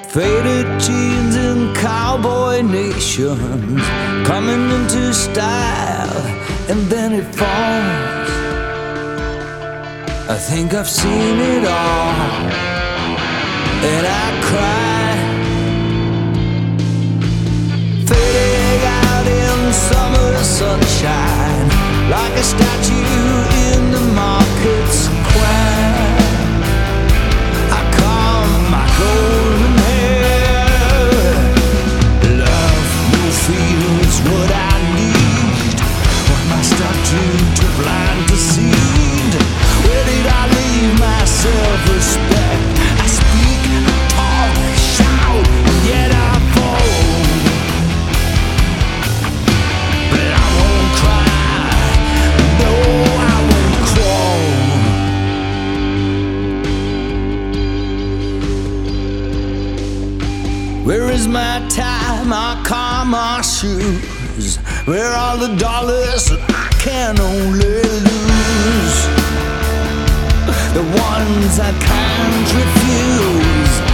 Faded jeans and cowboy nations coming into style, and then it falls. I think I've seen it all, and I cry. Fading out in summer sunshine, like a statue in the market square. I comb my golden hair. Love no feels what I need. What am I stuck to blind deceived? Where did I leave my self-respect? I speak, I talk, I shout, and yet I fall. But I won't cry, no, I won't crawl. Where is my tie, my car, my shoes? Where are the dollars that I can only lose? The ones I can't refuse.